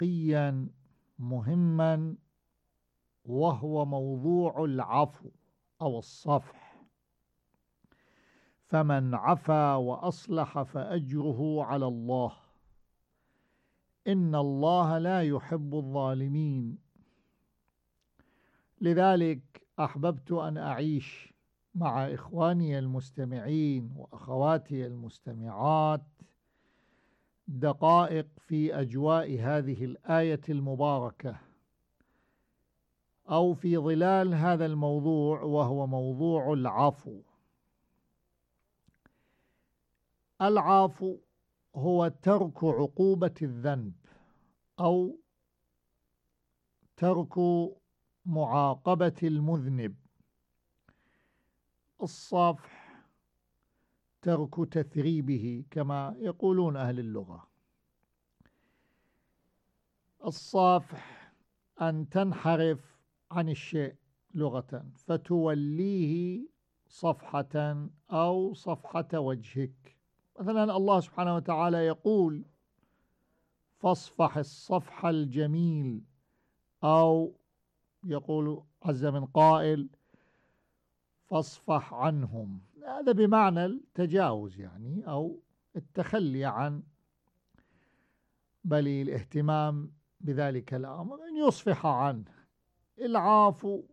فقهيا مهما، وهو موضوع العفو أو الصفح. فمن عفا وأصلح فأجره على الله، إن الله لا يحب الظالمين. لذلك أحببت أن أعيش مع إخواني المستمعين وأخواتي المستمعات دقائق في أجواء هذه الآية المباركة، أو في ظلال هذا الموضوع، وهو موضوع العفو. العفو هو ترك عقوبة الذنب أو ترك معاقبة المذنب. الصفح ترك تثريبه كما يقولون أهل اللغة. الصفح أن تنحرف عن الشيء لغة فتوليه صفحة أو صفحة وجهك. مثلا الله سبحانه وتعالى يقول فاصفح الصفح الجميل، أو يقول عز من قائل فاصفح عنهم. هذا بمعنى التجاوز يعني، أو التخلي عن، بل الاهتمام بذلك الأمر أن يصفح عنه. العفو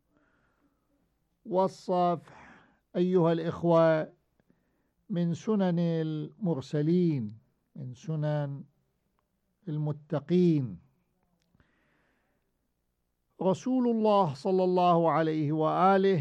والصفح أيها الإخوة من سنن المرسلين، من سنن المتقين. رسول الله صلى الله عليه وآله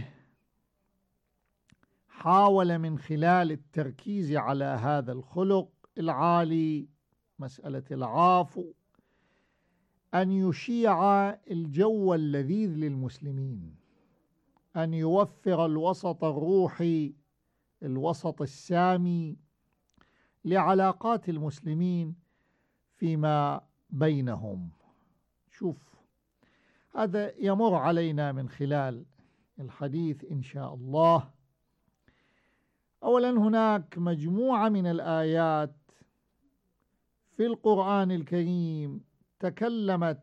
حاول من خلال التركيز على هذا الخلق العالي، مسألة العفو، أن يشيع الجو اللذيذ للمسلمين، أن يوفر الوسط الروحي، الوسط السامي لعلاقات المسلمين فيما بينهم. شوف، هذا يمر علينا من خلال الحديث إن شاء الله. أولا، هناك مجموعة من الآيات في القرآن الكريم تكلمت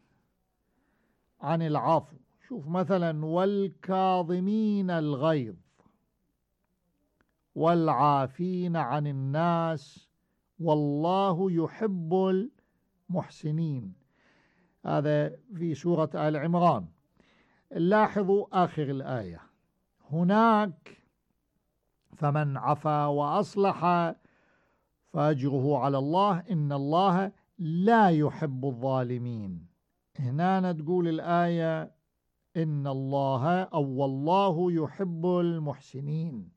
عن العفو. شوف مثلا والكاظمين الغيظ والعافين عن الناس والله يحب المحسنين. هذا في سورة آل عمران. لاحظوا آخر الآية، هناك فمن عفا وأصلح فأجره على الله إن الله لا يحب الظالمين. هنا تقول الآية إن الله أو والله يحب المحسنين.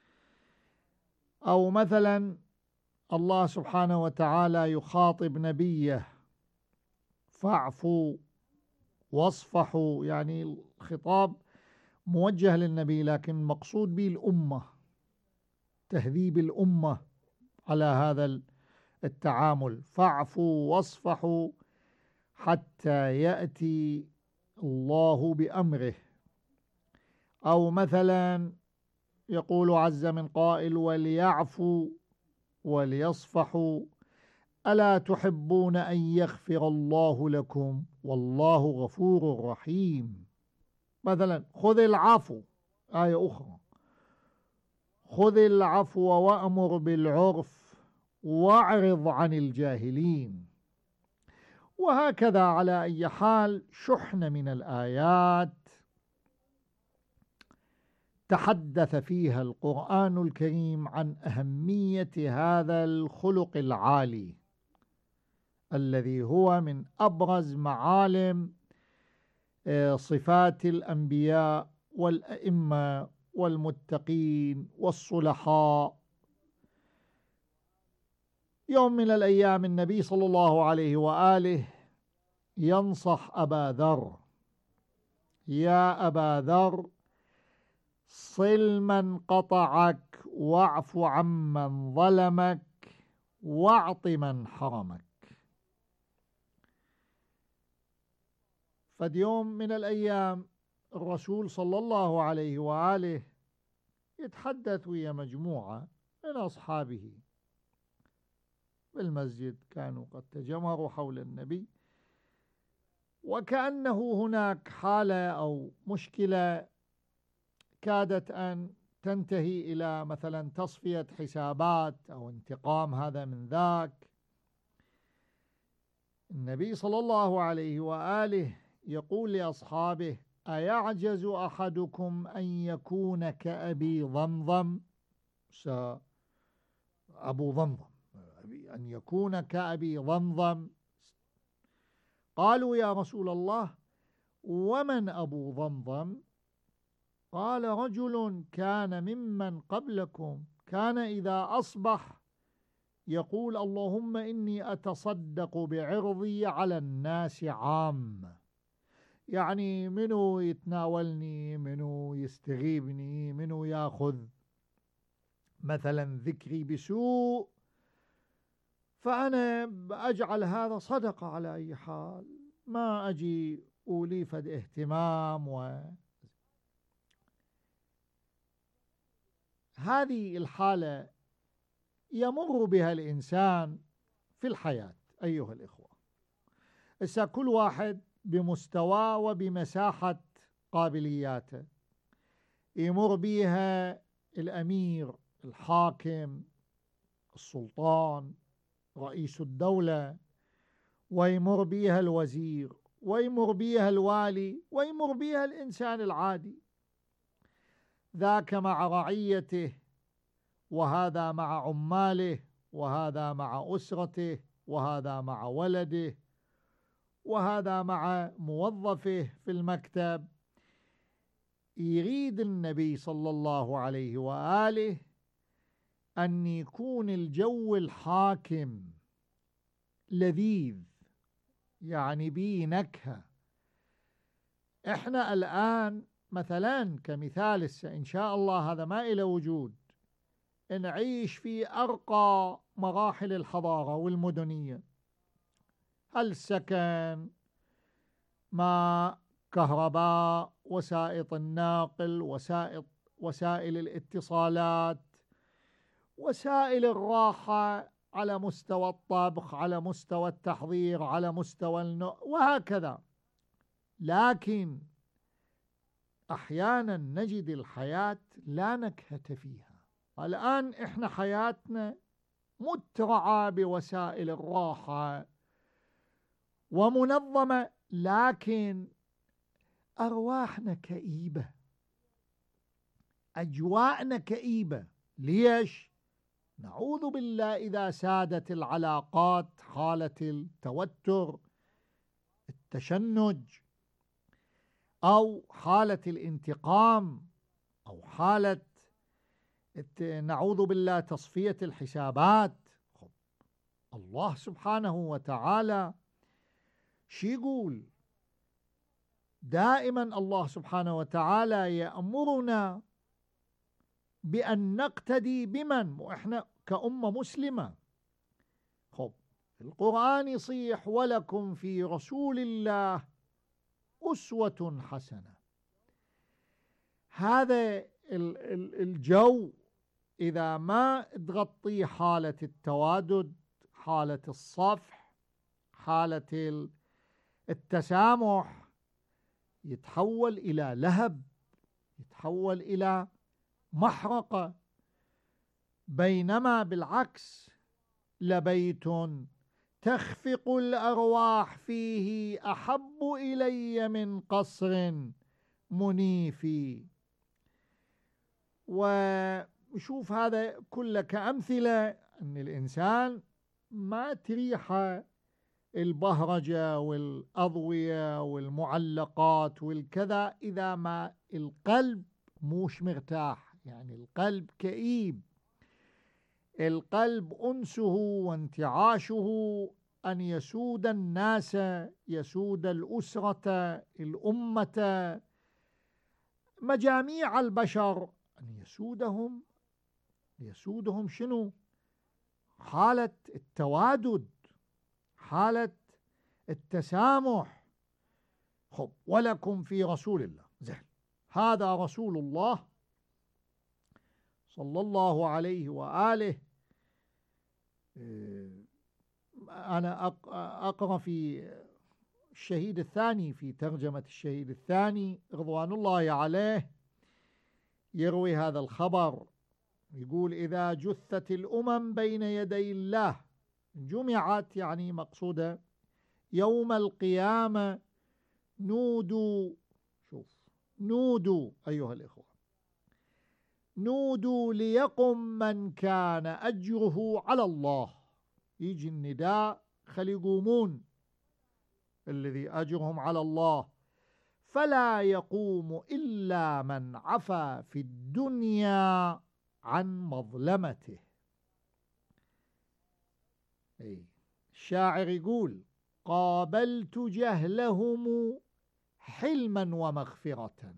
أو مثلا الله سبحانه وتعالى يخاطب نبيه فاعفوا واصفحوا، يعني الخطاب موجه للنبي لكن مقصود به الأمة، تهذيب الأمة على هذا التعامل. فاعفوا واصفحوا حتى يأتي الله بأمره. أو مثلا يقول عز من قائل وليعفوا وليصفحوا ألا تحبون أن يغفر الله لكم والله غفور رحيم. مثلا خذ العفو، آية أخرى خذ العفو وأمر بالعرف واعرض عن الجاهلين. وهكذا على أي حال شحنة من الآيات تحدث فيها القرآن الكريم عن أهمية هذا الخلق العالي الذي هو من أبرز معالم صفات الأنبياء والأئمة والمتقين والصلحاء. يوم من الأيام النبي صلى الله عليه وآله ينصح أبا ذر: يا أبا ذر صل من قطعك واعف عمن ظلمك واعط من حرمك. فاليوم من الأيام الرسول صلى الله عليه وآله يتحدث ويا مجموعة من أصحابه بالمسجد، كانوا قد تجمهروا حول النبي، وكأنه هناك حالة أو مشكلة كادت أن تنتهي إلى مثلا تصفية حسابات أو انتقام هذا من ذاك. النبي صلى الله عليه وآله يقول لأصحابه: أيعجز أحدكم أن يكون كأبي ضمضم؟ أبو ضمضم، أن يكون كأبي ضمضم. قالوا: يا رسول الله، ومن أبو ضمضم؟ قال: رجل كان ممن قبلكم، كان إذا أصبح يقول: اللهم إني أتصدق بعرضي على الناس عامة. يعني منو يتناولني، منو يستغيبني، منو ياخذ مثلا ذكري بسوء، فأنا أجعل هذا صدقة على أي حال، ما أجي أولي فد اهتمام. هذه الحالة يمر بها الإنسان في الحياة أيها الإخوة. إذا كل واحد بمستوى وبمساحة قابلياته يمر بها الأمير، الحاكم، السلطان، رئيس الدولة، ويمر بها الوزير، ويمر بها الوالي، ويمر بها الإنسان العادي. ذاك مع رعيته، وهذا مع عماله، وهذا مع أسرته، وهذا مع ولده، وهذا مع موظفه في المكتب. يريد النبي صلى الله عليه وآله أن يكون الجو الحاكم لذيذ، يعني بيه نكهة. احنا الآن مثلا كمثال إن شاء الله هذا ما إلى وجود، نعيش في أرقى مراحل الحضارة والمدنية، السكن، ماء، كهرباء، وسائط الناقل، وسائل الاتصالات، وسائل الراحة على مستوى الطبخ، على مستوى التحضير، على مستوى وهكذا. لكن أحيانا نجد الحياة لا نكهة فيها. الآن إحنا حياتنا مترعة بوسائل الراحة ومنظمة، لكن أرواحنا كئيبة، أجواءنا كئيبة. ليش؟ نعوذ بالله إذا سادت العلاقات حالة التوتر، التشنج، أو حالة الانتقام، أو حالة نعوذ بالله تصفية الحسابات. الله سبحانه وتعالى شو يقول؟ دائما الله سبحانه وتعالى يأمرنا بأن نقتدي بمن، وإحنا كأمة مسلمة. القرآن يصيح: ولكم في رسول الله أسوة حسنة. هذا الجو إذا ما تغطيه حالة التوادد، حالة الصفح، حالة التسامح، يتحول إلى لهب، يتحول إلى محرقة. بينما بالعكس، لبيت تخفق الأرواح فيه أحب إلي من قصر منيف. وشوف هذا كله كأمثلة أن الإنسان ما تريحه البهرجة والأضوية والمعلقات والكذا إذا ما القلب موش مرتاح، يعني القلب كئيب. القلب أنسه وانتعاشه أن يسود الناس، يسود الأسرة، الأمة، مجاميع البشر، أن يسودهم شنو؟ حالة التوادد، حالة التسامح. ولكم في رسول الله، زين، هذا رسول الله صلى الله عليه وآله. أنا أقرأ في الشهيد الثاني في ترجمة الشهيد الثاني رضوان الله عليه يروي هذا الخبر، يقول: إذا جثت الأمم بين يدي الله، جمعت يعني مقصودة يوم القيامة، نودوا، شوف، نودوا أيها الإخوة، نودوا ليقم من كان أجره على الله. يجي النداء خلي يقومون الذي أجرهم على الله، فلا يقوم إلا من عفا في الدنيا عن مظلمته. الشاعر يقول: قابلت جهلهم حلما ومغفرة،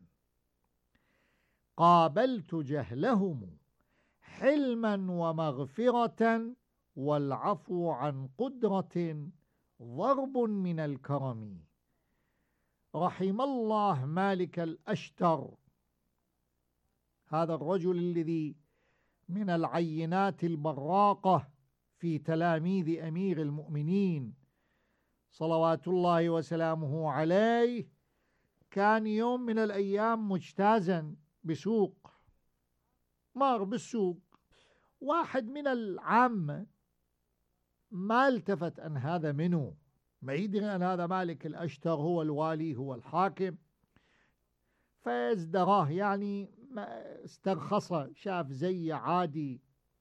قابلت جهلهم حلما ومغفرة، والعفو عن قدرة ضرب من الكرم. رحم الله مالك الأشتر، هذا الرجل الذي من العينات البراقة في تلاميذ أمير المؤمنين صلوات الله وسلامه عليه. كان يوم من الأيام مجتازا بسوق، مار بالسوق، واحد من العامة ما التفت أن هذا منه، ما يدري أن هذا مالك الأشتر هو الوالي هو الحاكم، فازدراه يعني استرخصه، شاف زي عادي.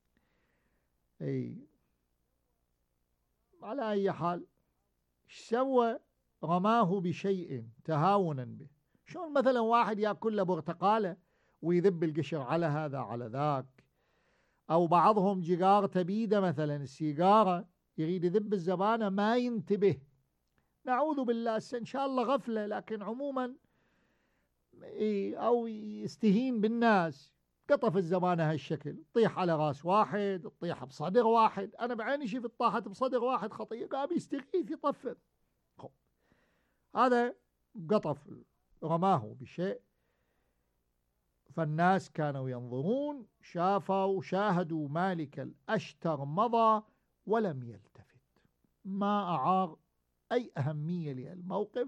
على أي حال ايش سوى؟ رماه بشيء تهاونا به. شلون مثلا واحد يأكل له برتقالة ويذب القشر على هذا على ذاك، أو بعضهم جيجارته بيده مثلا السيجارة يريد يذب الزبانة ما ينتبه، نعوذ بالله، إن شاء الله غفلة، لكن عموما أو يستهين بالناس، قطف الزبانة هالشكل، تطيح على راس واحد، تطيح بصدر واحد. أنا بعيني شفت طاحت بصدر واحد خطية، قام يستغيث يطفل، هذا قطف رماه بشيء. فالناس كانوا ينظرون، شافوا شاهدوا مالك الأشتر مضى ولم يلتفت، ما أعار أي أهمية للموقف.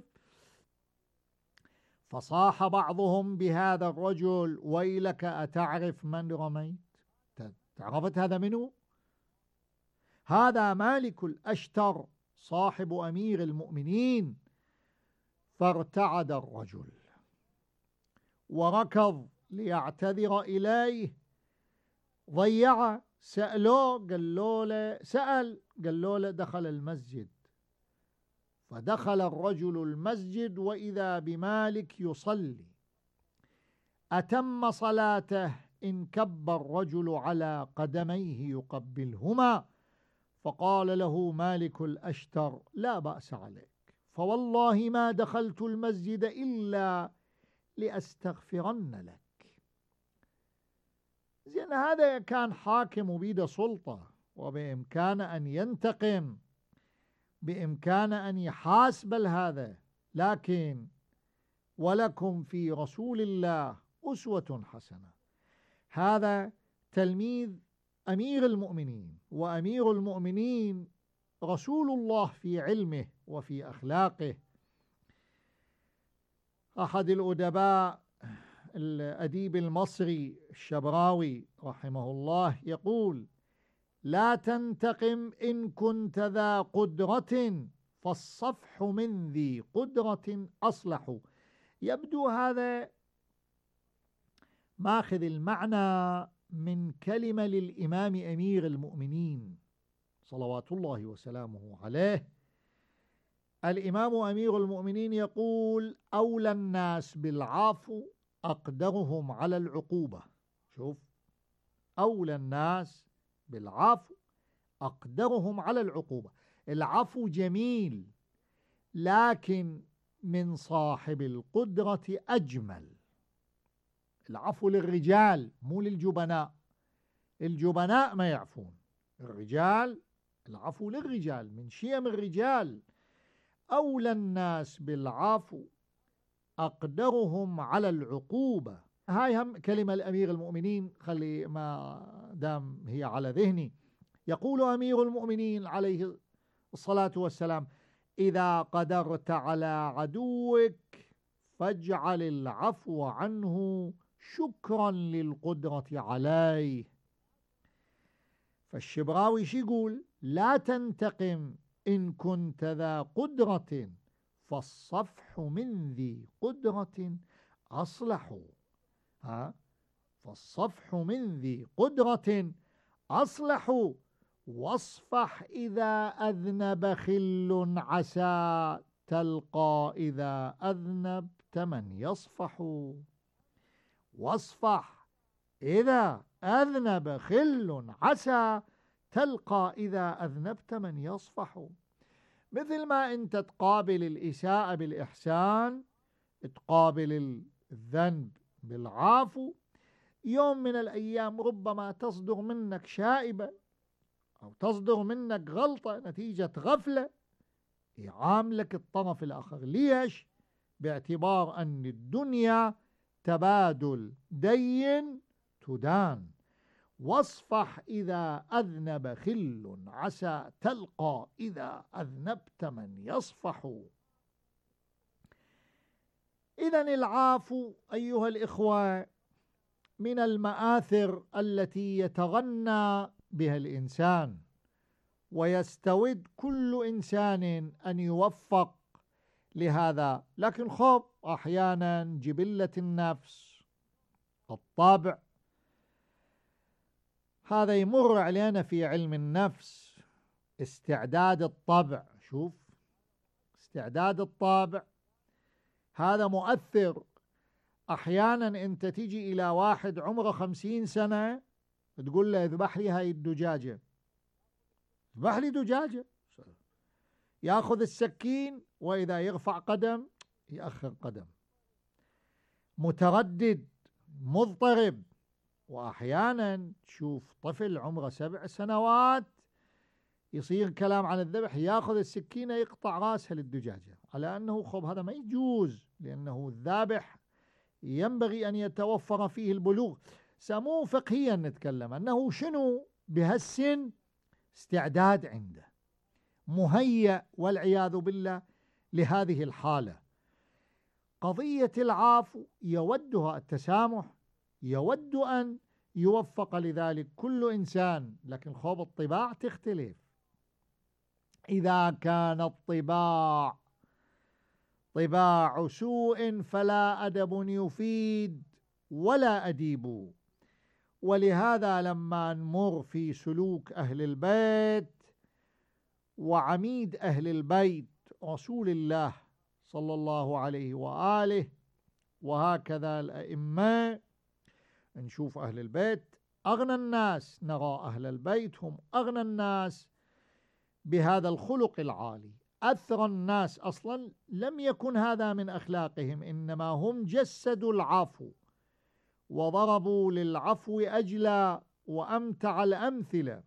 فصاح بعضهم بهذا الرجل: ويلك أتعرف من رميت؟ تعرفت هذا منه؟ هذا مالك الأشتر صاحب أمير المؤمنين. فارتعد الرجل وركض ليعتذر إليه، ضيع، سألوه قالوا له دخل المسجد. فدخل الرجل المسجد وإذا بمالك يصلي، أتم صلاته، انكب الرجل على قدميه يقبلهما، فقال له مالك الأشتر: لا بأس عليك، فوالله ما دخلت المسجد إلا لأستغفرن لك. زين، هذا كان حاكم وبيده سلطة، وبإمكانه أن ينتقم، بإمكانه أن يحاسب هذا، لكن ولكم في رسول الله أسوة حسنة. هذا تلميذ أمير المؤمنين، وأمير المؤمنين رسول الله في علمه وفي أخلاقه. أحد الأدباء الأديب المصري الشبراوي رحمه الله يقول: لا تنتقم إن كنت ذا قدرة، فالصفح من ذي قدرة أصلح. يبدو هذا ماخذ المعنى من كلمة للإمام أمير المؤمنين صلوات الله وسلامه عليه. الإمام أمير المؤمنين يقول: أولى الناس بالعفو أقدرهم على العقوبة. شوف، أولى الناس بالعفو أقدرهم على العقوبة. العفو جميل، لكن من صاحب القدرة أجمل. العفو للرجال مو للجبناء، الجبناء ما يعفون، الرجال العفو للرجال، من شيم الرجال. أولى الناس بالعفو أقدرهم على العقوبة. هاي هم كلمة الأمير المؤمنين، خلي ما دام هي على ذهني. يقول أمير المؤمنين عليه الصلاة والسلام: إذا قدرت على عدوك فاجعل العفو عنه شكرا للقدرة عليه. فالشبراوي شو يقول؟ لا تنتقم إن كنت ذا قدرة، فالصفح من ذي قدرة أصلح. فالصفح من ذي قدرة أصلح، واصفح إذا أذنب خل عسى تلقى إذا أذنبت من يصفح. واصفح إذا أذنب خل عسى تلقى إذا أذنبت من يصفح. مثل ما أنت تقابل الإساءة بالإحسان، تقابل الذنب بالعفو، يوم من الأيام ربما تصدر منك شائبة أو تصدر منك غلطة نتيجة غفلة، يعاملك الطرف الآخر. ليش؟ باعتبار أن الدنيا تبادل دين تدان. واصفح إذا أذنب خل عسى تلقى إذا أذنبت من يصفح. إذن العفو أيها الإخوة من المآثر التي يتغنى بها الإنسان، ويستود كل إنسان أن يوفق لهذا. لكن خب أحيانا جبلة النفس، الطبع، هذا يمر علينا في علم النفس، استعداد الطبع. شوف، استعداد الطبع هذا مؤثر. أحيانا أنت تيجي إلى واحد عمره 50 سنة تقول له اذبح لي هاي الدجاجة، اذبح لي دجاجة، يأخذ السكين وإذا يرفع قدم يأخر قدم، متردد مضطرب. وأحيانا تشوف طفل عمره 7 سنوات يصير كلام عن الذبح، يأخذ السكينة يقطع راسها للدجاجة، على أنه خب هذا ما يجوز، لأنه الذابح ينبغي أن يتوفر فيه البلوغ. سموه فقهيا نتكلم أنه شنو بهالسن استعداد عنده، مهيأ والعياذ بالله لهذه الحالة. قضية العفو يودها التسامح، يود أن يوفق لذلك كل إنسان، لكن خوب الطباع تختلف. إذا كان الطباع طباع سوء فلا أدب يفيد ولا أديب. ولهذا لما نمر في سلوك أهل البيت وعميد أهل البيت رسول الله صلى الله عليه وآله، وهكذا الأئمة، نشوف أهل البيت أغنى الناس، نرى أهل البيت هم أغنى الناس بهذا الخلق العالي. أثرى الناس أصلا لم يكن هذا من أخلاقهم، إنما هم جسدوا العفو وضربوا للعفو أجلا وأمتع الأمثلة.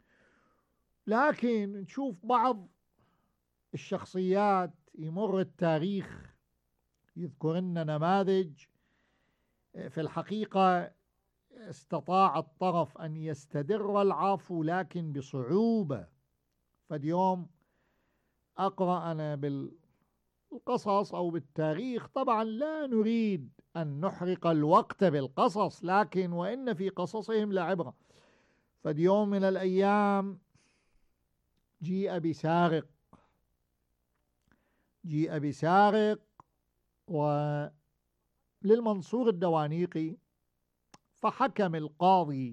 لكن نشوف بعض الشخصيات يمر التاريخ يذكر لنا نماذج في الحقيقة استطاع الطرف أن يستدر العفو لكن بصعوبة. فاليوم أقرأ أنا بالقصص أو بالتاريخ، طبعا لا نريد أن نحرق الوقت بالقصص، لكن وإن في قصصهم لعبرة. فاليوم من الأيام جيء بسارق وللمنصور الدوانيقي، فحكم القاضي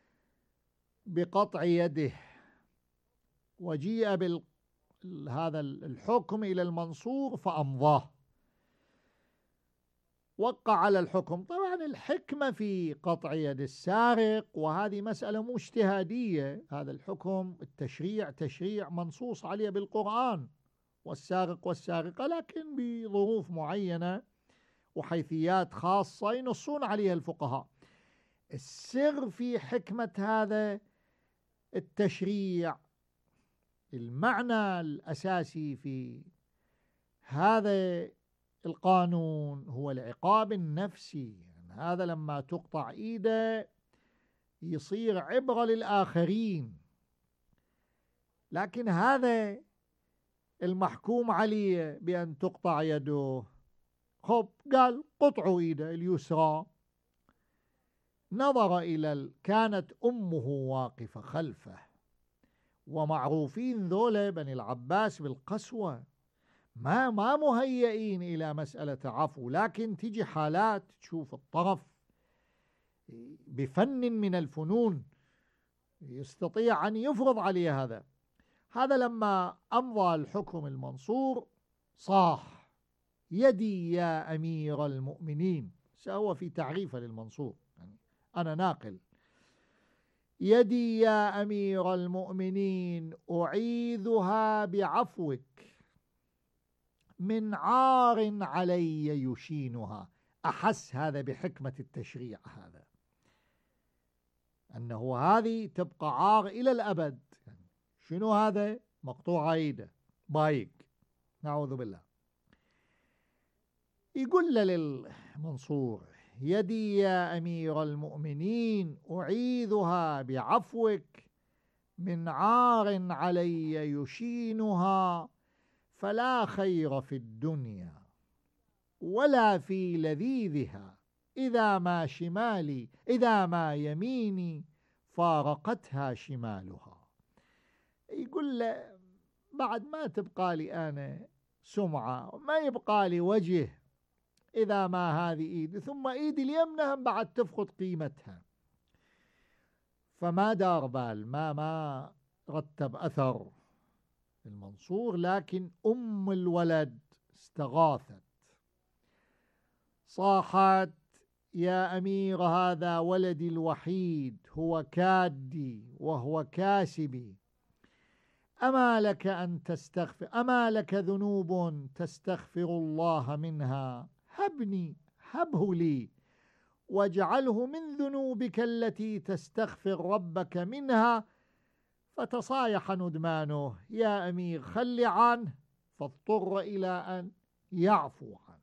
بقطع يده، وجيء هذا الحكم إلى المنصور فأمضاه، وقع على الحكم. طبعا الحكمة في قطع يد السارق، وهذه مسألة مو اجتهادية، هذا الحكم التشريع تشريع منصوص عليه بالقرآن، والسارق والسارقة، لكن بظروف معينة وحيثيات خاصة ينصون عليها الفقهاء. السر في حكمة هذا التشريع، المعنى الأساسي في هذا القانون هو العقاب النفسي. يعني هذا لما تقطع إيده يصير عبرة للآخرين، لكن هذا المحكوم عليه بأن تقطع يده. خب قال قطعوا إيده اليسرى. نظر كانت أمه واقفة خلفه، ومعروفين ذولا بني العباس بالقسوة، ما مهيئين إلى مسألة عفو، لكن تجي حالات تشوف الطرف بفن من الفنون يستطيع أن يفرض عليه هذا لما أمضى الحكم المنصور صاح: يدي يا أمير المؤمنين. سهو في تعريفه للمنصور، يعني أنا ناقل: يدي يا أمير المؤمنين أعيذها بعفوك من عار علي يشينها. أحس هذا بحكمة التشريع، هذا أنه هذه تبقى عار إلى الأبد. شنو هذا؟ مقطوع ايده، بايق، نعوذ بالله. يقول للمنصور: يدي يا أمير المؤمنين أعيذها بعفوك من عار علي يشينها، فلا خير في الدنيا ولا في لذيذها إذا ما يميني فارقتها شمالها. يقول له: بعد ما تبقى لي أنا سمعة، ما يبقى لي وجه إذا ما هذه إيدي، ثم إيدي اليمنى بعد تفقد قيمتها. فما دار بال، ما رتب أثر المنصور، لكن أم الولد استغاثت، صاحت: يا أمير، هذا ولدي الوحيد، هو كادي وهو كاسبي، أما لك ذنوب تستغفر الله منها؟ هبه لي واجعله من ذنوبك التي تستغفر ربك منها. فتصايح ندمانه: يا أمير خل عنه، فاضطر إلى أن يعفو عنه.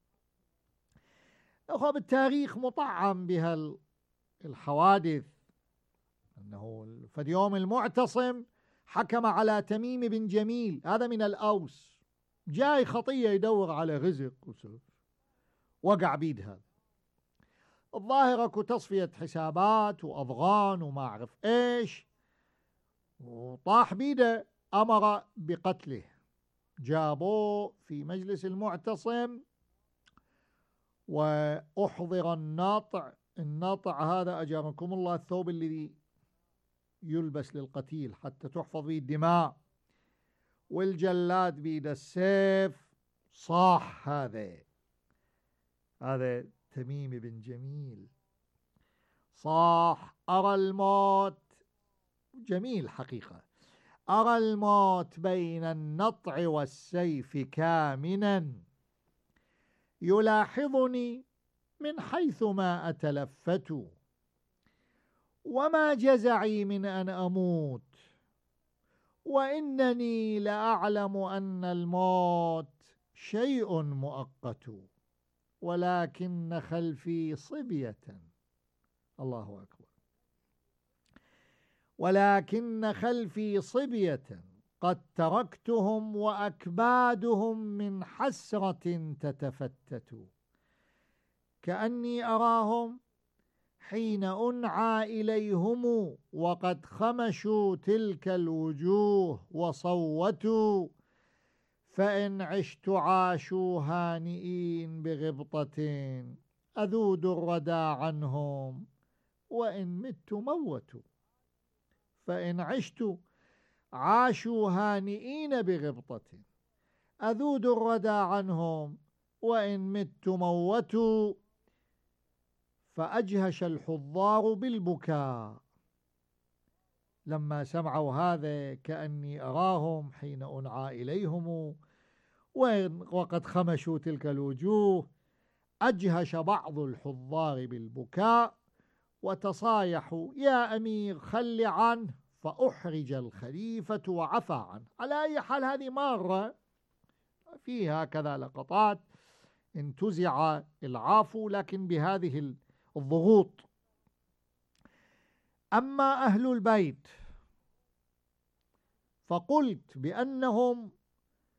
أخوة، بالتاريخ مطعم بها الحوادث، أنه في يوم المعتصم حكم على تميم بن جميل، هذا من الأوس، جاي خطية يدور على رزق، وقع بيد هذا. الظاهر اكو تصفية حسابات وأضغان وما أعرف إيش، وطاح بيده، أمر بقتله. جابوه في مجلس المعتصم وأحضر النطع هذا أجاركم الله الثوب الذي يلبس للقتيل حتى تحفظ به الدماء، والجلاد بيد السيف. صاح هذا تميم بن جميل، صاح: أرى الموت، جميل حقيقة، أرى الموت بين النطع والسيف كامنا، يلاحظني من حيث ما أتلفت، وما جزعي من أن أموت، وإنني لأعلم أن الموت شيء مؤقت، ولكن خلفي صبية. الله أكبر. ولكن خلفي صبية قد تركتهم وأكبادهم من حسرة تتفتت، كأني أراهم حين أنعى إليهم وقد خمشوا تلك الوجوه وصوتوا، فإن عشت عاشوا هانئين بغبطة، أذود الردى عنهم وإن مت موتوا. فإن عشت عاشوا هانئين بغبطة، أذود الردى عنهم وإن مت موتوا. فأجهش الحضار بالبكاء لما سمعوا هذا، كأني أراهم حين أنعى إليهم وقد خمشوا تلك الوجوه. أجهش بعض الحضار بالبكاء وتصايحوا: يا أمير خل عنه، فأحرج الخليفة وعفى عنه. على أي حال، هذه مرة فيها كذا لقطات انتزع العفو، لكن بهذه الضغوط. أما أهل البيت فقلت بأنهم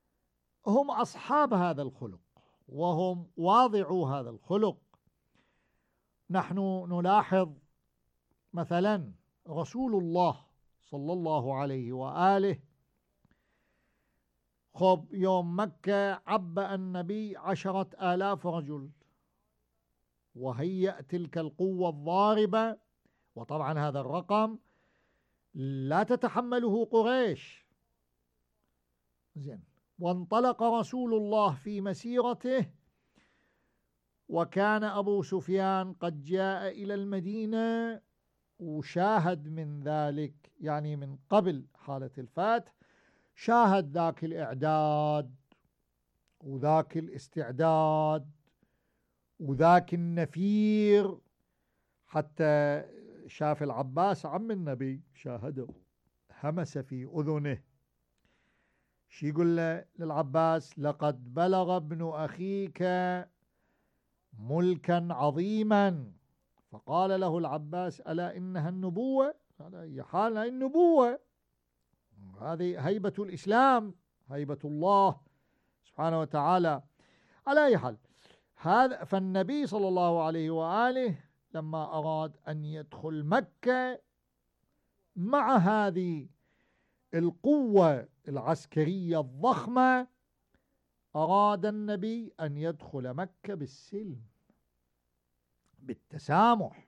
هم أصحاب هذا الخلق وهم واضعوا هذا الخلق. نحن نلاحظ مثلا رسول الله صلى الله عليه وآله، خب يوم مكة عبأ النبي 10,000 رجل، وهيأ تلك القوة الضاربة، وطبعا هذا الرقم لا تتحمله قريش. زين، وانطلق رسول الله في مسيرته، وكان أبو سفيان قد جاء إلى المدينة وشاهد من ذلك، يعني من قبل حالة الفتح شاهد ذاك الإعداد وذاك الاستعداد وذاك النفير، حتى شاف العباس عم النبي شاهده، همس في أذنه. شي يقول له للعباس: لقد بلغ ابن أخيك ملكا عظيما. فقال له العباس: ألا إنها النبوة؟ على أي حال النبوة، هذه هيبة الإسلام، هيبة الله سبحانه وتعالى. على أي حال، هذا فالنبي صلى الله عليه وآله لما أراد أن يدخل مكة مع هذه القوة العسكرية الضخمة، أراد النبي أن يدخل مكة بالسلم، بالتسامح.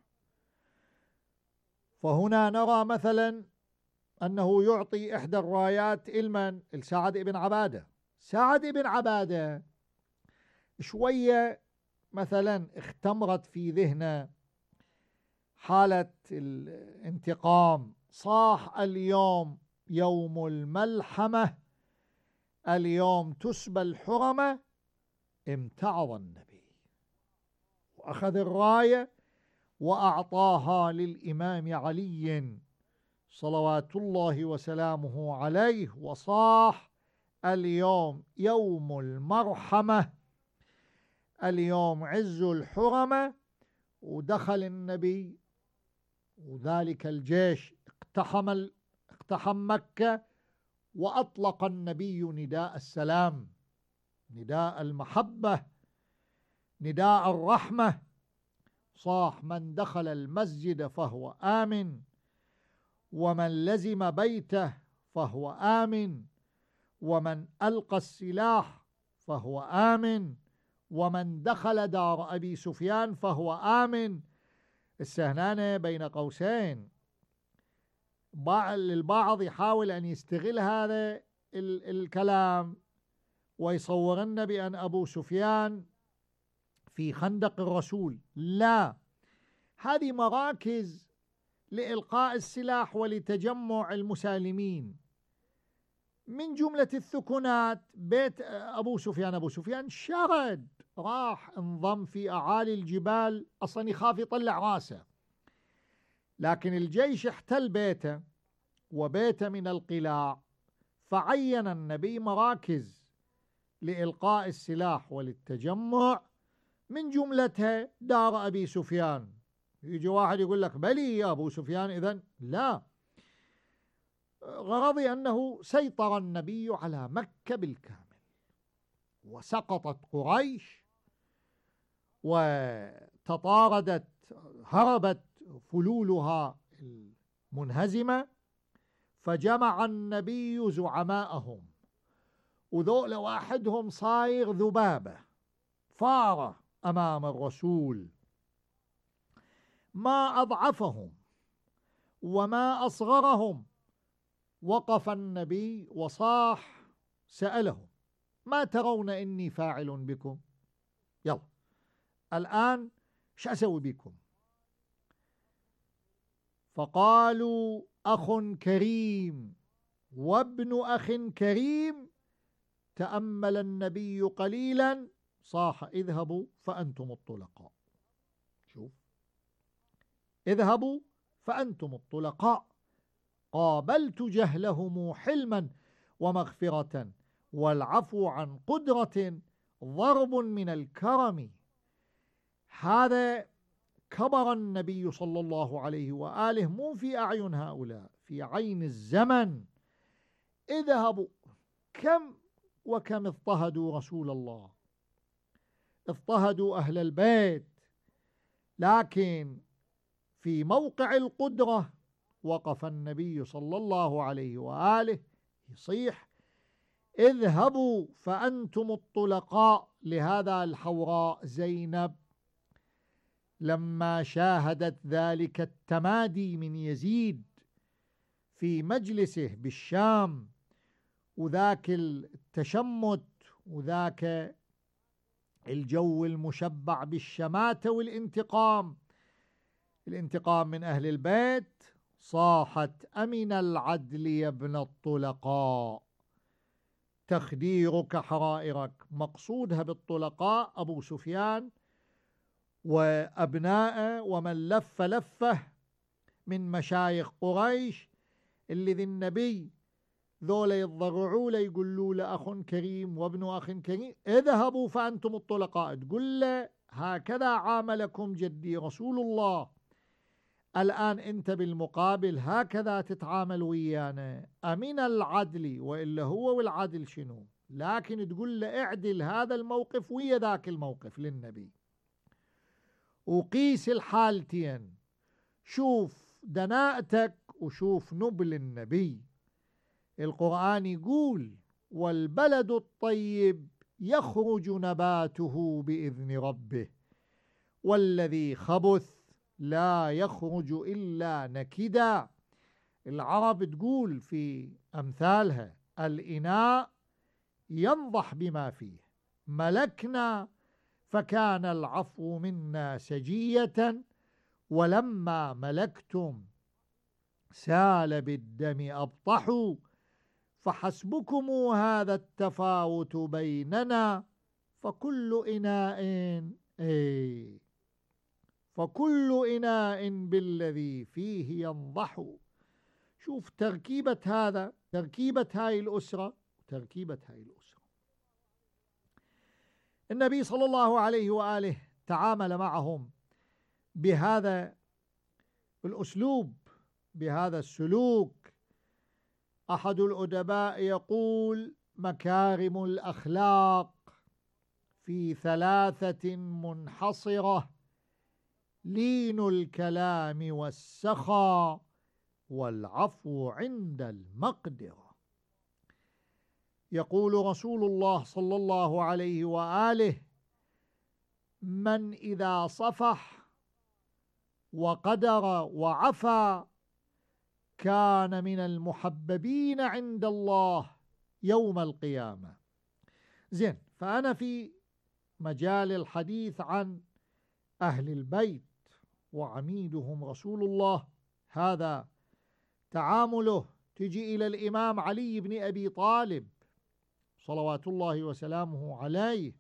فهنا نرى مثلا أنه يعطي إحدى الرايات إلمن؟ لسعد بن عبادة. سعد بن عبادة شوية مثلا اختمرت في ذهنه حالة الانتقام، صاح اليوم يوم الملحمة، اليوم تسبى الحرمة. امتعض النبي وأخذ الراية وأعطاها للإمام علي صلوات الله وسلامه عليه، وصاح: اليوم يوم المرحمة، اليوم عز الحرمة. ودخل النبي وذلك الجيش اقتحم مكة، وأطلق النبي نداء السلام، نداء المحبة، نداء الرحمة. صاح: من دخل المسجد فهو آمن، ومن لزم بيته فهو آمن، ومن ألقى السلاح فهو آمن، ومن دخل دار أبي سفيان فهو آمن. السهنانة بين قوسين، البعض يحاول أن يستغل هذا الكلام ويصورن بأن أبو سفيان في خندق الرسول. لا، هذه مراكز لإلقاء السلاح ولتجمع المسالمين. من جملة الثكنات بيت أبو سفيان. أبو سفيان شرد، راح انضم في أعالي الجبال، أصلا يخاف يطلع راسه، لكن الجيش احتل بيته وبيت من القلاع، فعين النبي مراكز لإلقاء السلاح وللتجمع، من جملتها دار أبي سفيان. يجي واحد يقول لك: بلي يا أبو سفيان إذن؟ لا، غرضي أنه سيطر النبي على مكة بالكامل، وسقطت قريش وتطاردت، هربت فلولها المنهزمة، فجمع النبي زعماءهم، وذول واحدهم صايغ ذبابة فارة أمام الرسول، ما أضعفهم وما أصغرهم. وقف النبي وصاح، سألهم: ما ترون إني فاعل بكم؟ يلا الآن شو أسوي بكم؟ فقالوا: أخ كريم وابن أخ كريم. تأمل النبي قليلا، صاح: اذهبوا فأنتم الطلقاء. شوف، اذهبوا فأنتم الطلقاء. قابلت جهلهم حلما ومغفرة، والعفو عن قدرة ضرب من الكرم. هذا كبر النبي صلى الله عليه وآله، مو في أعين هؤلاء، في عين الزمن. اذهبوا، كم وكم اضطهدوا رسول الله، اضطهدوا أهل البيت، لكن في موقع القدرة وقف النبي صلى الله عليه وآله يصيح: اذهبوا فأنتم الطلقاء. لهذا الحوراء زينب لما شاهدت ذلك التمادي من يزيد في مجلسه بالشام، وذاك التشمت وذاك الجو المشبع بالشماتة والانتقام، الانتقام من أهل البيت، صاحت: أمن العدل يا ابن الطلقاء تخديرك حرائرك. مقصودها بالطلقاء أبو سفيان وأبنائه ومن لف لفه من مشايخ قريش، اللي ذي النبي ذولا يتضرعوا له يقولوا له أخ كريم وابن أخ كريم، اذهبوا فأنتم الطلقاء. تقول له هكذا عاملكم جدي رسول الله، الآن أنت بالمقابل هكذا تتعامل ويانا. أمن العدل، وإلا هو والعدل شنو؟ لكن تقول له اعدل هذا الموقف ويا ذاك الموقف للنبي، وقيس الحالتين، شوف دناءتك وشوف نبل النبي. القرآن يقول: والبلد الطيب يخرج نباته بإذن ربه والذي خبث لا يخرج إلا نكدا. العرب تقول في أمثالها: الإناء ينضح بما فيه، ملكنا فكان العفو منا سجية، ولما ملكتم سال بالدم أبطحوا، فحسبكم هذا التفاوت بيننا، فكل إناء بالذي فيه ينضح. شوف تركيبة هذا، تركيبة هاي الأسرة، تركيبة هاي الأسرة. النبي صلى الله عليه وآله تعامل معهم بهذا الأسلوب، بهذا السلوك. أحد الأدباء يقول: مكارم الأخلاق في ثلاثة منحصرة: لين الكلام والسخاء والعفو عند المقدرة. يقول رسول الله صلى الله عليه وآله: من إذا صفح وقدر وعفى كان من المحببين عند الله يوم القيامة. زين، فأنا في مجال الحديث عن أهل البيت وعميدهم رسول الله، هذا تعامله. تجي إلى الإمام علي بن أبي طالب صلوات الله وسلامه عليه،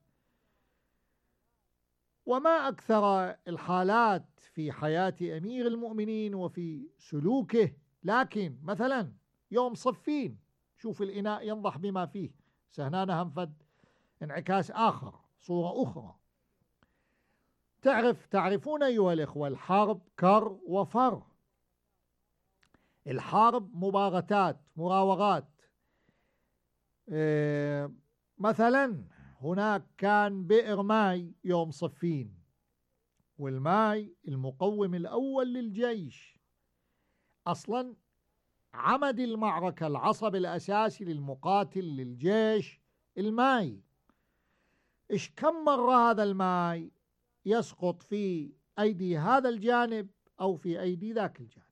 وما أكثر الحالات في حياة أمير المؤمنين وفي سلوكه. لكن مثلا يوم صفين، شوف الإناء ينضح بما فيه، سهنانا هنفد انعكاس آخر، صورة أخرى. تعرفون أيها الإخوة، الحرب كر وفر. الحرب مباغتات، مراوغات. مثلا هناك كان بئر ماي يوم صفين، والماي المقوم الأول للجيش، أصلا عمد المعركة، العصب الأساسي للمقاتل للجيش الماي. إيش كم مرة هذا الماي يسقط في أيدي هذا الجانب أو في أيدي ذاك الجانب.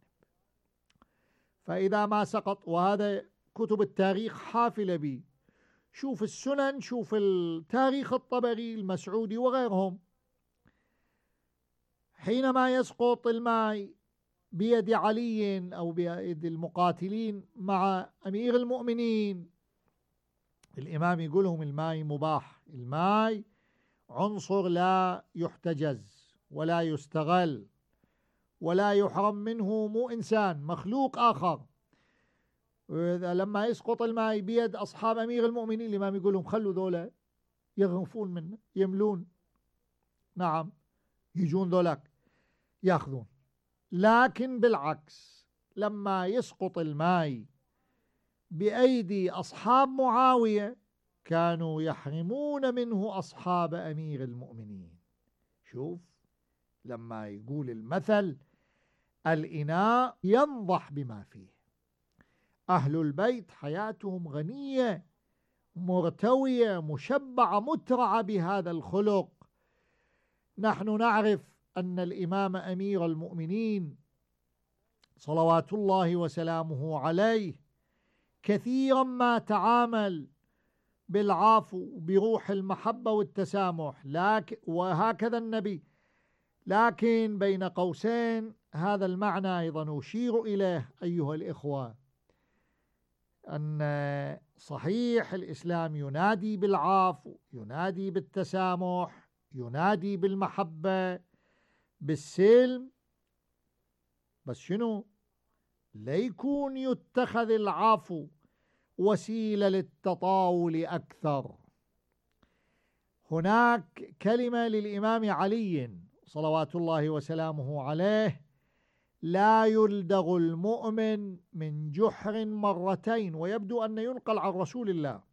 فإذا ما سقط، وهذا كتب التاريخ حافلة به، شوف السنن، شوف التاريخ الطبري المسعودي وغيرهم، حينما يسقط الماء بيد علي أو بيد المقاتلين مع أمير المؤمنين، الإمام يقول لهم: الماء مباح، الماء عنصر لا يحتجز ولا يستغل ولا يحرم منه، مو إنسان، مخلوق آخر. لما يسقط الماء بيد أصحاب أمير المؤمنين، الإمام يقول لهم: خلوا ذولا يغرفون منه، يملون، نعم، يجون ذولاك ياخذون. لكن بالعكس، لما يسقط الماء بأيدي أصحاب معاوية، كانوا يحرمون منه أصحاب أمير المؤمنين. شوف لما يقول المثل الإناء ينضح بما فيه. أهل البيت حياتهم غنية مرتوية مشبعة مترعة بهذا الخلق. نحن نعرف أن الإمام أمير المؤمنين صلوات الله وسلامه عليه كثيرا ما تعامل بالعفو بروح المحبة والتسامح، وهكذا النبي. لكن بين قوسين هذا المعنى أيضا أشير إليه أيها الإخوة، أن صحيح الإسلام ينادي بالعفو، ينادي بالتسامح، ينادي بالمحبة، بالسلم، بس شنو؟ ليكون يتخذ العفو وسيلة للتطاول أكثر. هناك كلمة للإمام علي صلوات الله وسلامه عليه: لا يلدغ المؤمن من جحر مرتين، ويبدو أن ينقل عن رسول الله.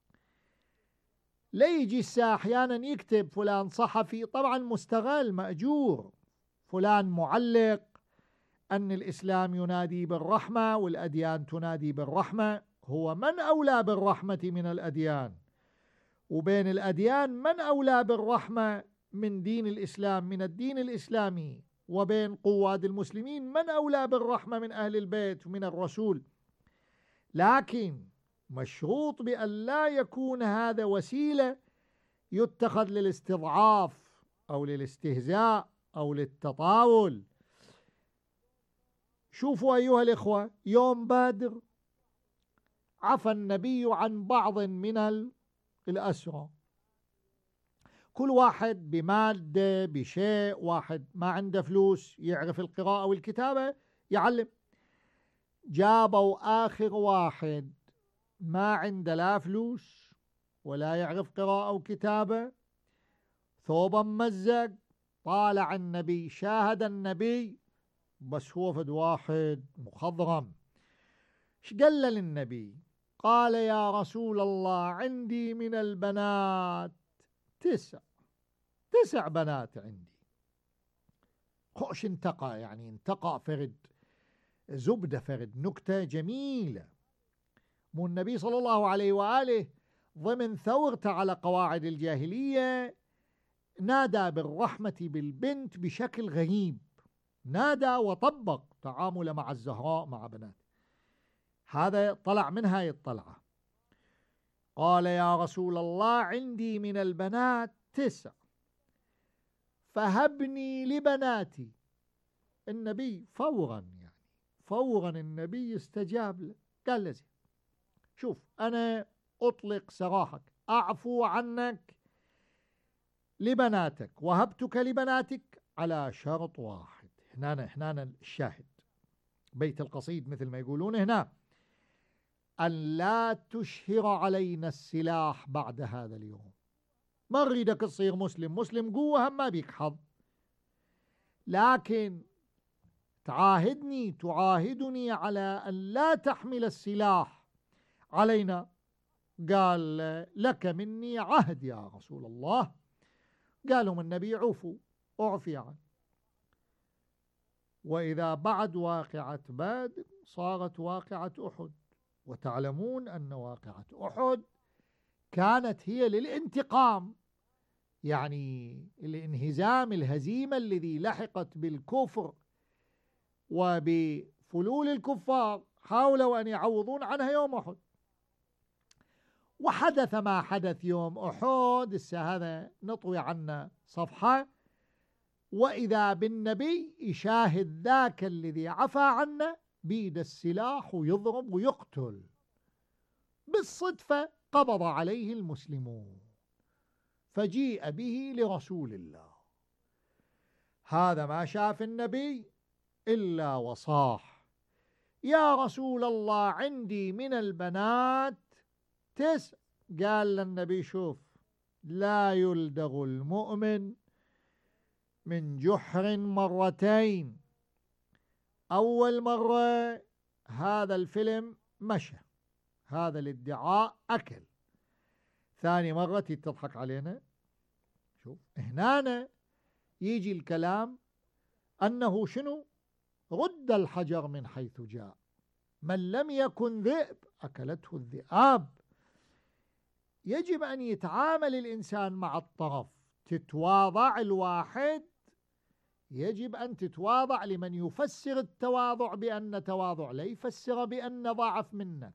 لا يجي الساعة أحيانا يكتب فلان صحفي طبعا مستغل مأجور، فلان معلق أن الإسلام ينادي بالرحمة والأديان تنادي بالرحمة. هو من أولى بالرحمة من الأديان؟ وبين الأديان من أولى بالرحمة من دين الإسلام، من الدين الإسلامي؟ وبين قواد المسلمين من أولى بالرحمة من أهل البيت ومن الرسول؟ لكن مشروط بأن لا يكون هذا وسيلة يتخذ للاستضعاف أو للاستهزاء أو للتطاول. شوفوا أيها الإخوة، يوم بدر عفى النبي عن بعض من الأسرى، كل واحد بمادة بشيء، واحد ما عنده فلوس يعرف القراءة والكتابة يعلم. جابوا آخر واحد ما عنده لا فلوس ولا يعرف قراءة وكتابة، ثوبا مزق، طالع النبي، شاهد النبي، بس هو فد واحد مخضرم. ايش قال للنبي؟ قال: يا رسول الله عندي من البنات 9 بنات عندي. خوش انتقى، يعني انتقى فرد زبدة، فرد نكتة جميلة. مو النبي صلى الله عليه وآله ضمن ثورته على قواعد الجاهلية نادى بالرحمة بالبنت بشكل غريب، نادى وطبق تعامل مع الزهراء مع بنات. هذا طلع من هاي الطلعة. قال: يا رسول الله عندي من البنات 9، فهبني لبناتي. النبي فورا النبي استجاب له، قال له: شوف أنا أطلق سراحك، أعفو عنك لبناتك، وهبتك لبناتك على شرط واحد. هنا الشاهد، بيت القصيد مثل ما يقولون هنا: أن لا تشهر علينا السلاح بعد هذا اليوم. ما نريدك تصير مسلم قوة، هم ما بيك حظ، لكن تعاهدني على أن لا تحمل السلاح علينا. قال: لك مني عهد يا رسول الله. قالوا النبي: عفوا، أعفي عنه. وإذا بعد واقعة بدر صارت واقعة أحد، وتعلمون أن واقعة أحد كانت هي للانتقام، يعني الانهزام، الهزيمة الذي لحقت بالكفر وبفلول الكفار، حاولوا أن يعوضون عنها يوم أحد. وحدث ما حدث يوم أحد، هذا نطوي عنه صفحة، وإذا بالنبي يشاهد ذاك الذي عفى عنه بيد السلاح ويضرب ويقتل. بالصدفة قبض عليه المسلمون، فجيء به لرسول الله. هذا ما شاف النبي إلا وصاح: يا رسول الله عندي من البنات 9. قال للنبي: شوف، لا يلدغ المؤمن من جحر مرتين. أول مرة هذا الفيلم مشى، هذا الادعاء أكل. ثاني مرة تضحك علينا. شوف هنا يجي الكلام أنه شنو؟ رد الحجر من حيث جاء، من لم يكن ذئب أكلته الذئاب. يجب أن يتعامل الإنسان مع الطرف، تتواضع الواحد، يجب أن تتواضع لمن يفسر التواضع بأن تواضع، لا يفسر بأن ضعف منك.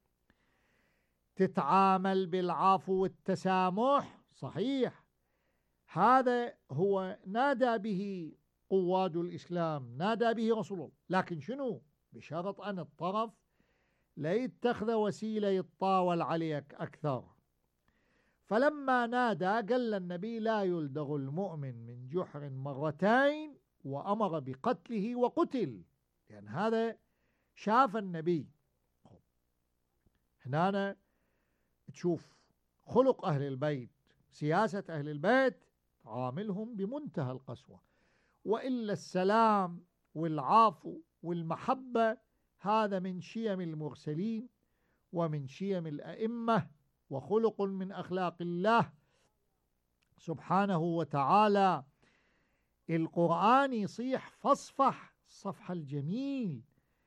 تتعامل بالعفو والتسامح، صحيح، هذا هو نادى به قواد الإسلام، نادى به رسول الله، لكن شنو؟ بشرط أن الطرف لا يتخذ وسيلة يتطاول عليك أكثر. فلما نادى قال النبي لا يلدغ المؤمن من جحر مرتين، وأمر بقتله وقتل، يعني هذا شاف النبي. هنا تشوف خلق أهل البيت، سياسة أهل البيت، عاملهم بمنتهى القسوة. وإلا السلام والعفو والمحبة هذا من شيم المرسلين ومن شيم الأئمة، وخلق من أخلاق الله سبحانه وتعالى. القرآن يصيح فاصفح الصفح الجميل،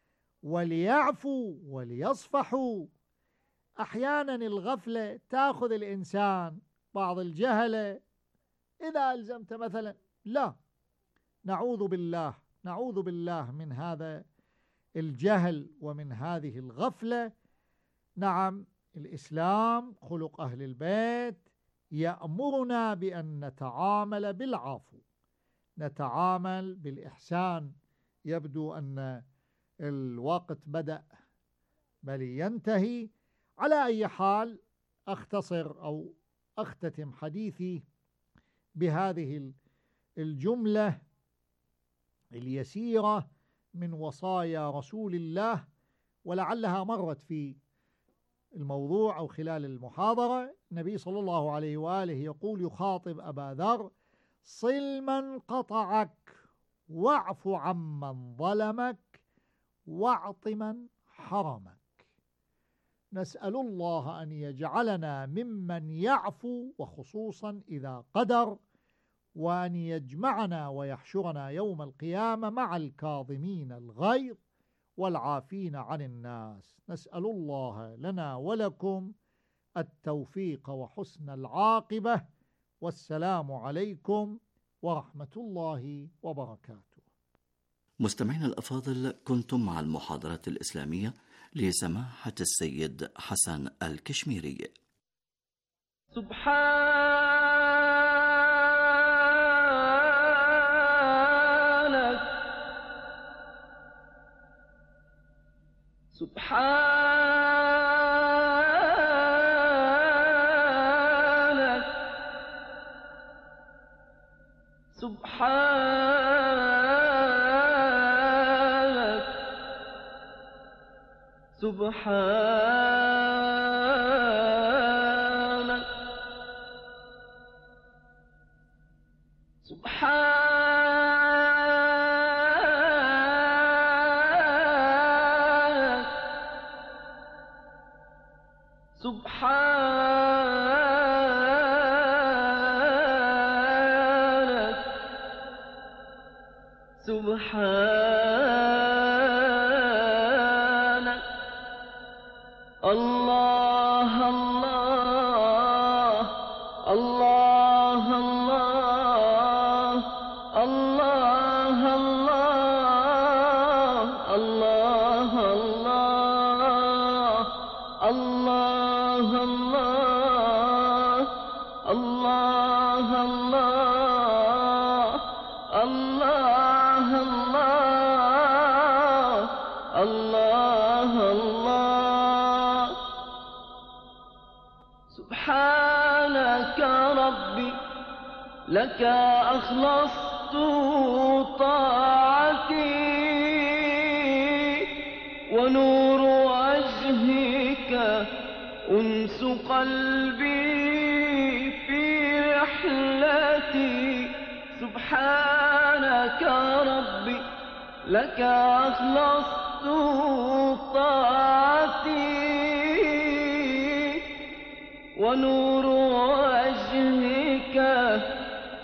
وليعفوا وليصفحوا. أحيانا الغفلة تأخذ الإنسان، بعض الجهلة، إذا ألزمت مثلا، لا، نعوذ بالله، نعوذ بالله من هذا الجهل ومن هذه الغفلة. نعم، الإسلام خلق أهل البيت يأمرنا بأن نتعامل بالعفو، نتعامل بالإحسان. يبدو أن الوقت بدأ بل ينتهي. على أي حال أختصر أو أختتم حديثي بهذه الجملة اليسيرة من وصايا رسول الله، ولعلها مرت في الموضوع أو خلال المحاضرة. النبي صلى الله عليه وآله يقول، يخاطب أبا ذر: صل من قطعك، واعف عمن ظلمك، واعط من حرمك. نسأل الله أن يجعلنا ممن يعفو، وخصوصا إذا قدر، وأن يجمعنا ويحشرنا يوم القيامة مع الكاظمين الغيظ والعافين عن الناس. نسأل الله لنا ولكم التوفيق وحسن العاقبة، والسلام عليكم ورحمة الله وبركاته. مستمعين الأفاضل، كنتم مع المحاضرة الإسلامية لسماحة السيد حسن الكشميري. سبحانك سبحانك سبحانك سبحانك سبحانك سبحانك. الله الله الله الله الله الله الله الله الله الله الله الله الله. سبحانك ربي لك أخلصت طاعتي، ونور وجهك أنس قلبي في رحلتي. سبحانك ربي لك أخلصت طاعتي، ونور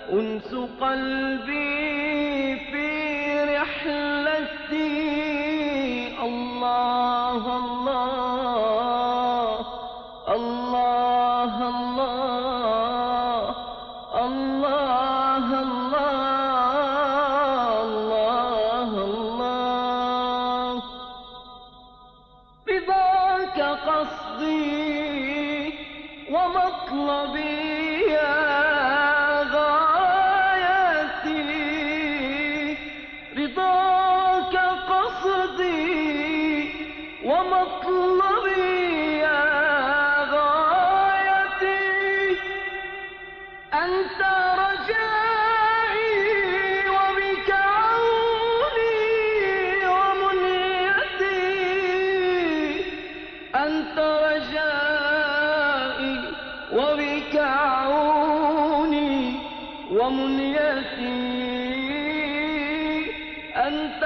أنس قلبي في رحلتي. الله الله الله الله الله الله الله. بذاك قصدي ومطلبي يا غايتي، رضاك قصدي ومطلبي يا غايتي، أنت رجائي وبك عوني ومنيتي، أنت رجائي وبك عوني ومنيتي، أنت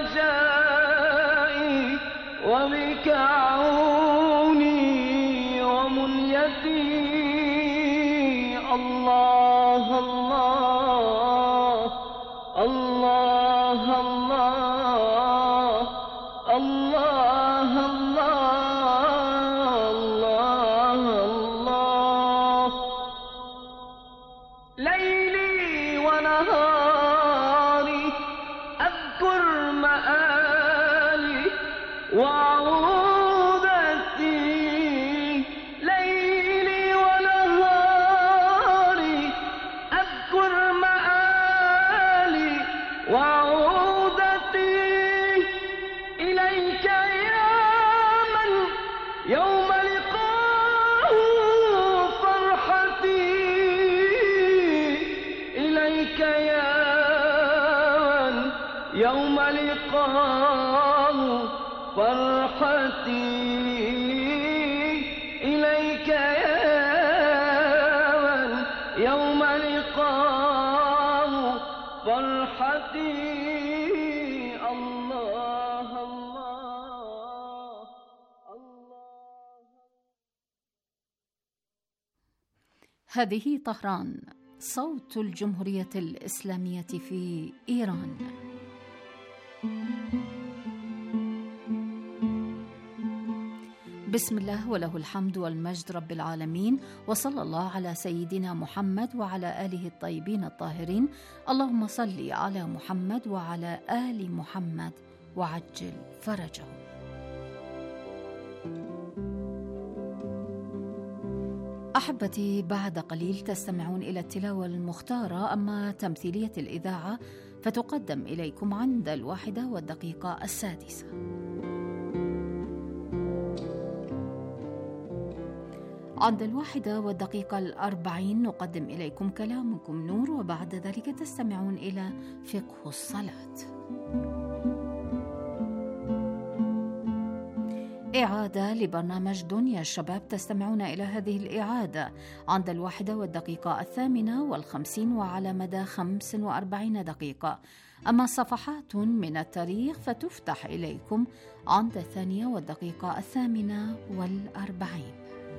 رجائي وبك عوني ومنيتي. الله الله الله الله الله الله الله. ليلي ونهاري أذكر مآلي وعودتي، ليلي ونهاري أذكر مآلي وعودتي، إليك يا من يوم لقاه فرحتي، إليك يا من يوم لقاه فرحتي، إليك يا من يوم لقاه فرحتي. الله الله الله. هذه طهران، صوت الجمهورية الإسلامية في إيران. بسم الله وله الحمد والمجد رب العالمين، وصلى الله على سيدنا محمد وعلى آله الطيبين الطاهرين. اللهم صل على محمد وعلى آل محمد وعجل فرجهم. أحبتي، بعد قليل تستمعون إلى التلاوة المختارة، أما تمثيلية الإذاعة فتقدم إليكم عند 1:06. عند 1:40 نقدم إليكم كلامكم نور، وبعد ذلك تستمعون إلى فقه الصلاة. إعادة لبرنامج دنيا الشباب، تستمعون إلى هذه الإعادة عند 1:08 وعلى مدى 45 دقيقة. أما صفحات من التاريخ فتفتح إليكم عند 2:48.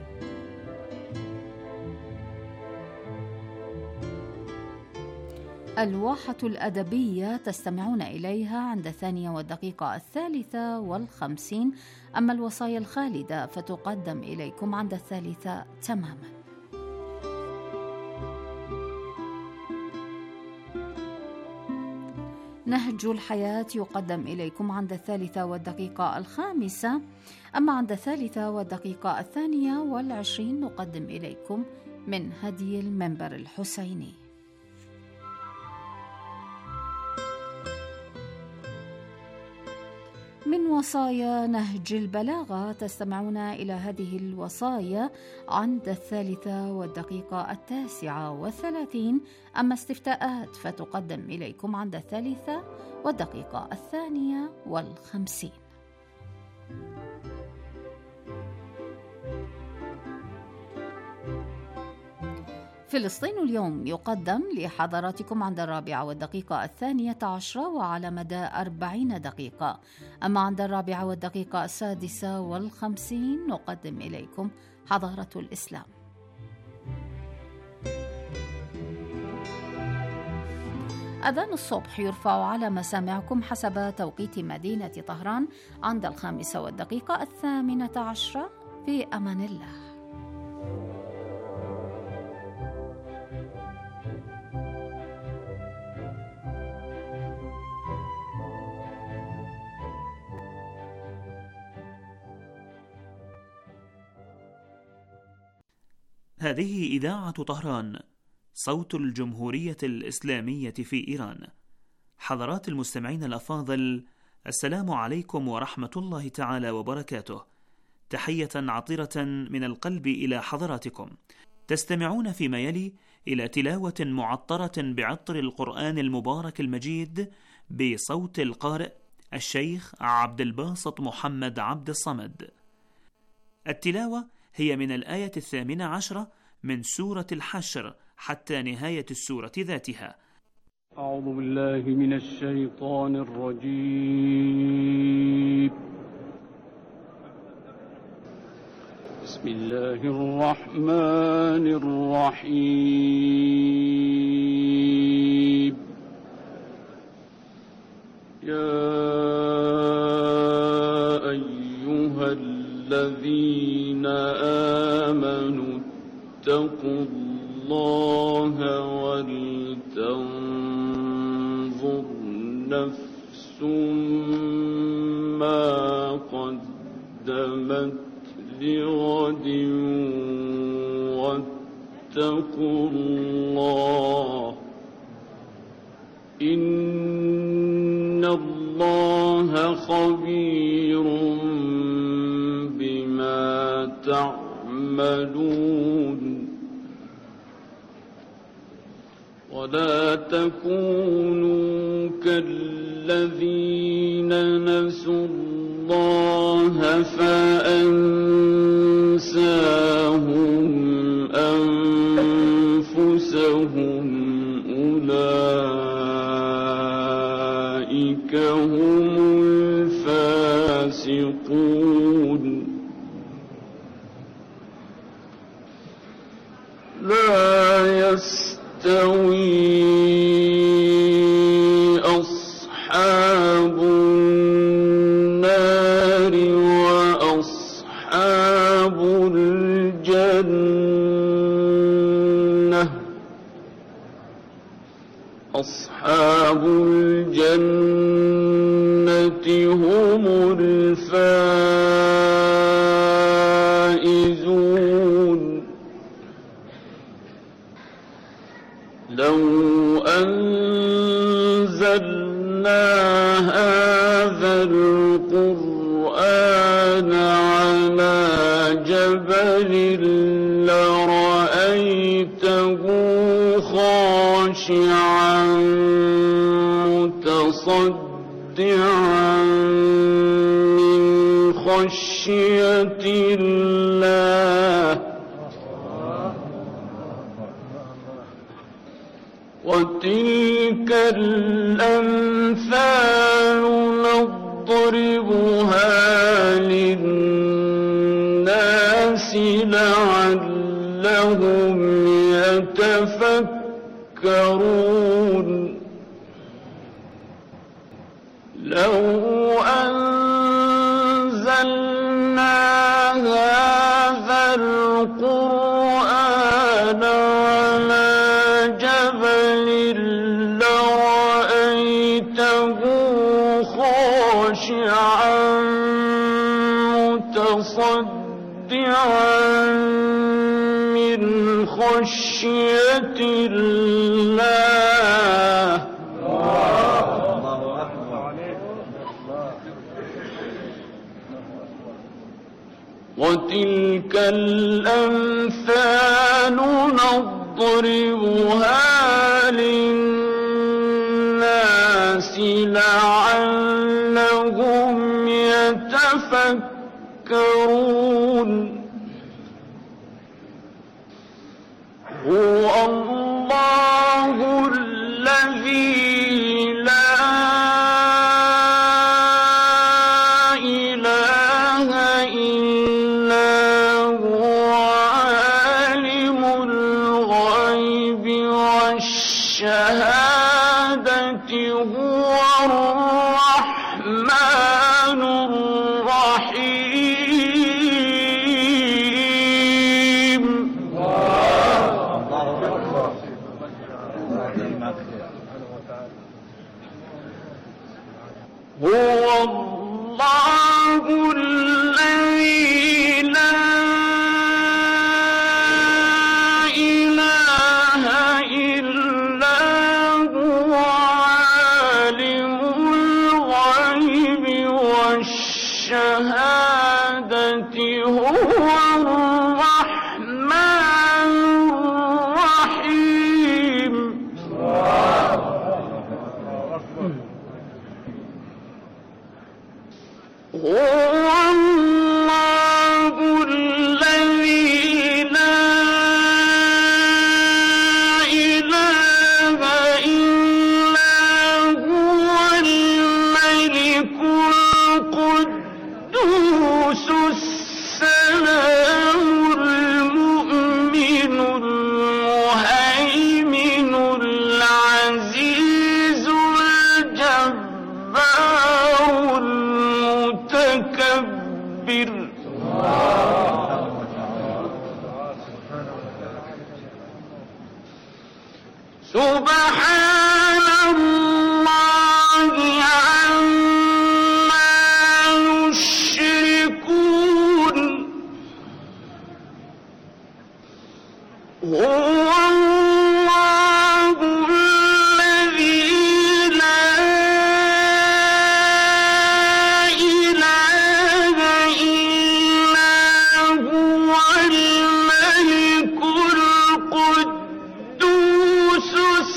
الواحة الأدبية تستمعون إليها عند 2:53. أما الوصايا الخالدة فتقدم إليكم عند 3 تماما. نهج الحياة يقدم إليكم عند 3:05. أما عند 3:22 نقدم إليكم من هدي المنبر الحسيني. من وصايا نهج البلاغة تستمعون إلى هذه الوصايا عند 3:39. أما استفتاءات فتقدم إليكم عند 3:52. فلسطين اليوم يقدم لحضراتكم عند 4:12 وعلى مدى 40 دقيقة. أما عند 4:56 نقدم إليكم حضارة الإسلام. أذان الصبح يرفع على مسامعكم حسب توقيت مدينة طهران عند 5:18. في أمان الله. هذه إذاعة طهران، صوت الجمهورية الإسلامية في إيران. حضرات المستمعين الأفاضل، السلام عليكم ورحمة الله تعالى وبركاته. تحية عطرة من القلب إلى حضراتكم. تستمعون فيما يلي إلى تلاوة معطرة بعطر القرآن المبارك المجيد بصوت القارئ الشيخ عبد الباسط محمد عبد الصمد. التلاوة هي من الآية 18 من سورة الحشر حتى نهاية السورة ذاتها. أعوذ بالله من الشيطان الرجيم. بسم الله الرحمن الرحيم. يا أيها الذين آمنوا اتقوا الله ولتنظر نفس ما قدمت لغد واتقوا الله إن الله خبير بما تعملون. ولا تكونوا كالذين نسوا الله فأنساهم أنفسهم أولئك هم الفاسقون. لا يستوي أصحاب النار وأصحاب الجنة. أصحاب الجنة هم الفائزون. لو أنزلنا هذا القرآن على جبل لرأيته خاشعا متصدعا من خشية الله. وتلك الأمثال نضربها للناس لعلهم يتفكرون. لو أنزلنا هذا القرآن على جبل لرأيته خاشعا متصدعا من خشية الله. وتلك الأمثال نضربها للناس لعلهم يتفكرون. هو الله الذي لا إله إلا هو عالم الغيب والشهادة هو الرحمن الرحيم. هو الله الذي لا إله إلا هو عالم الغيب والشهادة هو الرحمن الرحيم. هو الله الذي لا إله إلا هو الملك القدوس السلام المؤمن المهيمن العزيز الجبار المتكبر. سبحان الله عما يشركون. هو الله الذي لا إله إلا هو الملك القدوس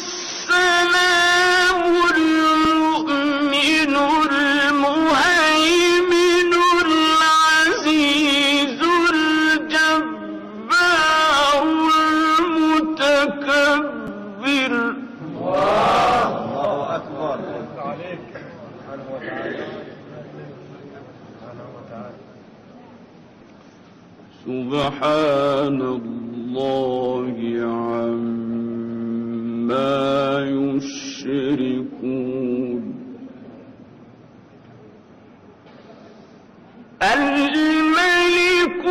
السلام المؤمن المهيمن العزيز الجبار المتكبر. الله أكبر عليك سبحانه وتعالى. سبحان الله عما يشركون. الملك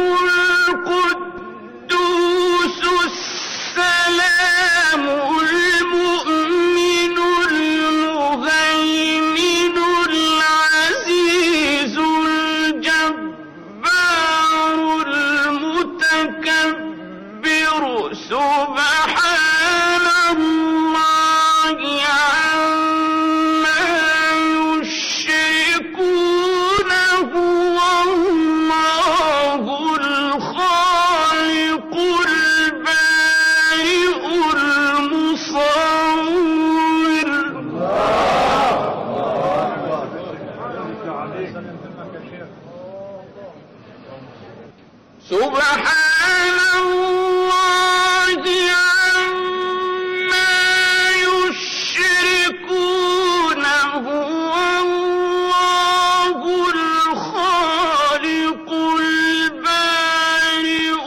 القدوس السلام المؤمن المهيمن العزيز الجبار المتكبر. سبحان الله عما يشركون. هو الله الخالق البارئ المصور. سبحان الله عما يشركون. هو الله الخالق البارئ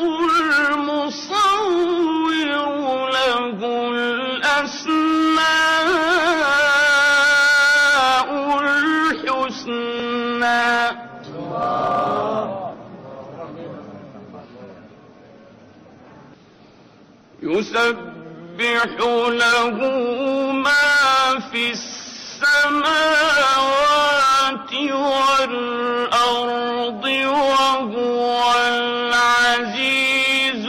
المصور له الأسماء الحسنى. يسبح له ما في السماوات والأرض وهو العزيز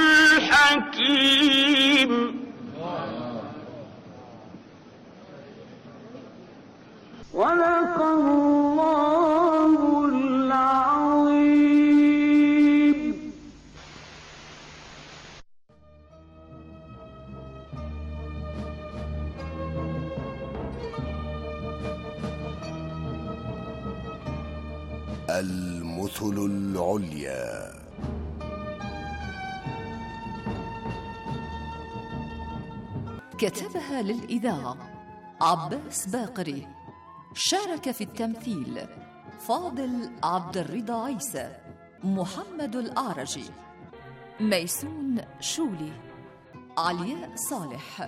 الحكيم. صدق الله العظيم. المثل العليا. كتبها للإذاعة عباس باقري. شارك في التمثيل فاضل عبد الرضا عيسى، محمد الأعرجي، ميسون شولي، علياء صالح،